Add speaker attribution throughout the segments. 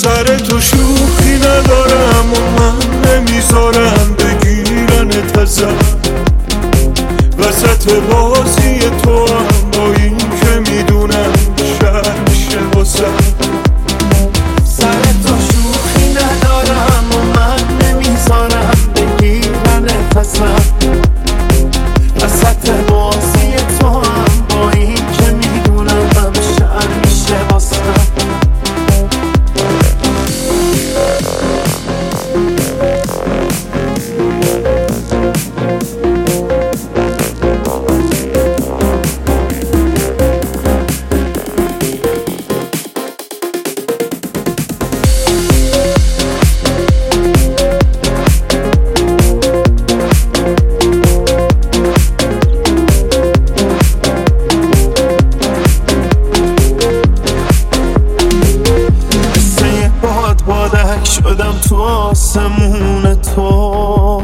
Speaker 1: سر تو شوخی ندارم و من نمیذارم بگیرنت ازم. وسط بازی تو هم با این که میدونم شهر میشه واسم.
Speaker 2: سر تو شوخی ندارم و من نمیذارم بگیرنت ازم. وسط بازی تو هم با این که میدونم شهر میشه واسم. بادک شدم تو آسمون تو،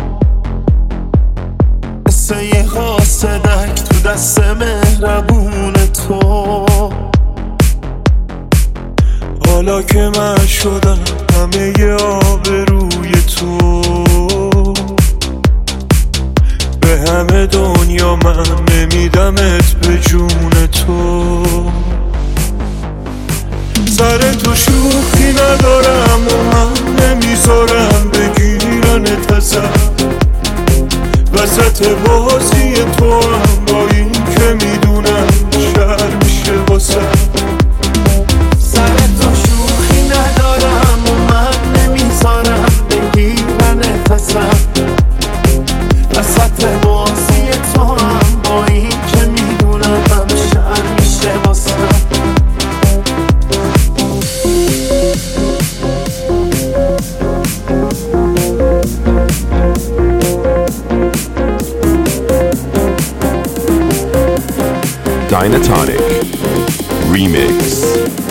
Speaker 2: مثل یه قاصدک تو دست مهربون تو.
Speaker 1: حالا که من شدم همه ی آبروی تو، به همه دنیا من نمیدمت به جون تو. سر تو شوخی ندارم و من نمیذارم بگیرنت ازم. وسط بازی تو هم با این که میدونم شهر میشه واسم.
Speaker 2: سر تو شوخی ندارم و من نمیذارم بگیرنت ازم. وسط بازی تو هم با این که میدونم شهر میشه واسم.
Speaker 3: Dynatonic Remix.